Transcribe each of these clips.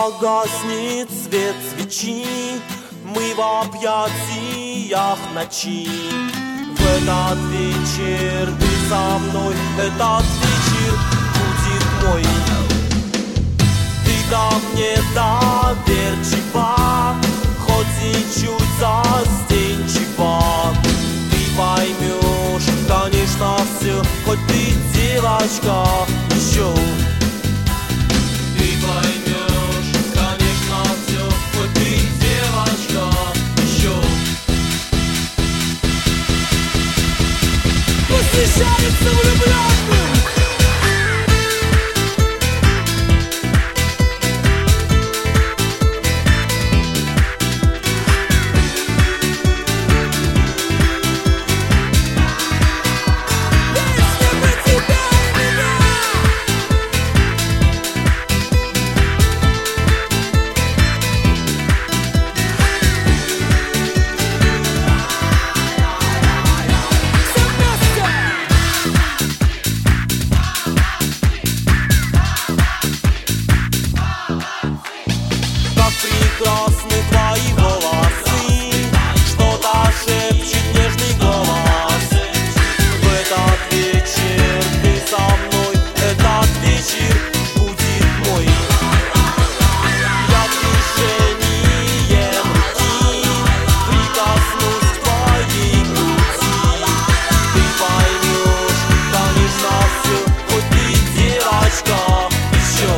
погаснет свет свечи, мы в объятиях ночи. В этот вечер ты со мной, этот вечер будет мой. Ты ко мне доверчива, хоть и чуть застенчива. Ты поймешь, конечно, все, хоть ты девочка еще. Ты поймешь, конечно, все, хоть ты девочка еще. Посвящается влюбленным. Прекрасны твои волосы, что-то шепчет нежный голос. В этот вечер ты со мной, этот вечер будет мой. Я движением руки прикоснусь к твоей груди. Ты поймешь, конечно, все, хоть ты девочка еще.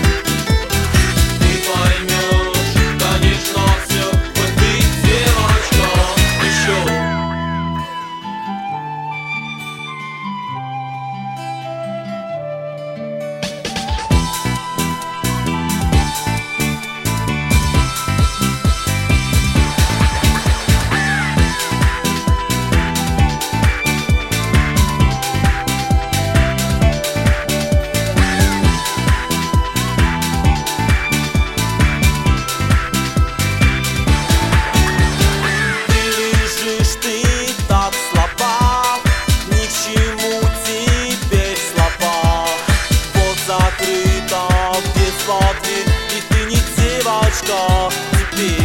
Теперь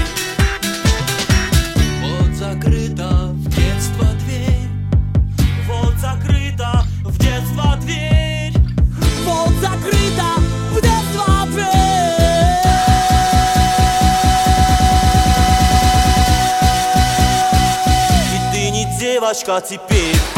вот закрыта в детство дверь, вот закрыта в детство дверь, вот закрыта в детство дверь. И ты не девочка теперь.